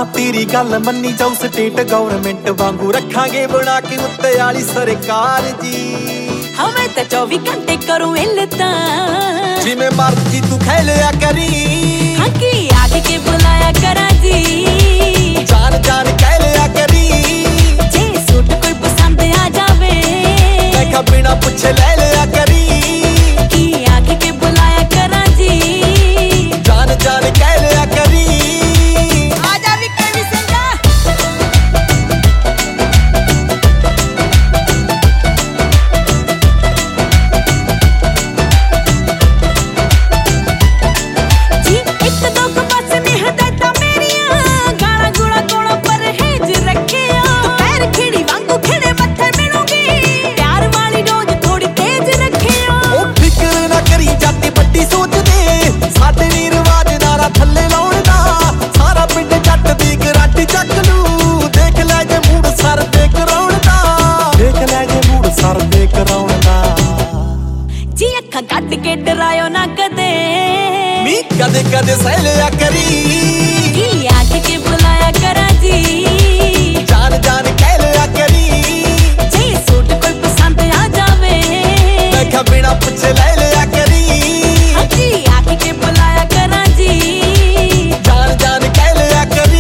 तेरी गल मन्नी जाऊ स्टेट गवर्नमेंट वांगू रखांगे बना के उत्ते वाली सरकार जी। हमें तो 24 घंटे करूं इल्लता जिमें मर्जी तू खेलिया करी। हाँ की आके के बुलाया करा जी। जान जान कहलिया करी। जे सूट कोई पसंद आ जावे देखा बिना पूछे ले लिया करी। की आके के बुलाया करा जी। जान जान कहलिया करी। कट के डरायो ना कदे नी कदे कदे सहलिया करी। की आके के बुलाया करा जी। जान जान कहलिया करी। जे सूट कोई पसंद आ जावे देखा बिना पूछे ले लिया करी। की आके के बुलाया करा जी। जान जान कहलिया करी।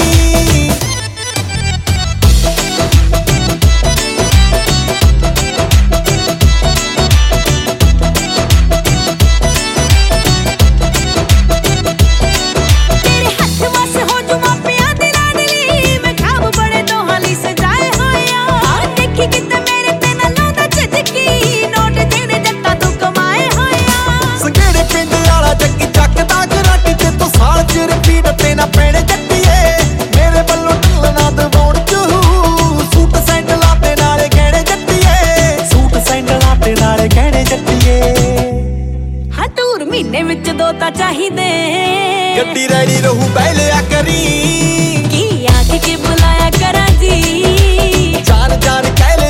महीने विच दो ता चाहिदे गड्डी रेडी रहू बैलिया करी। की आके के बुलाया करा जी। जान जान कह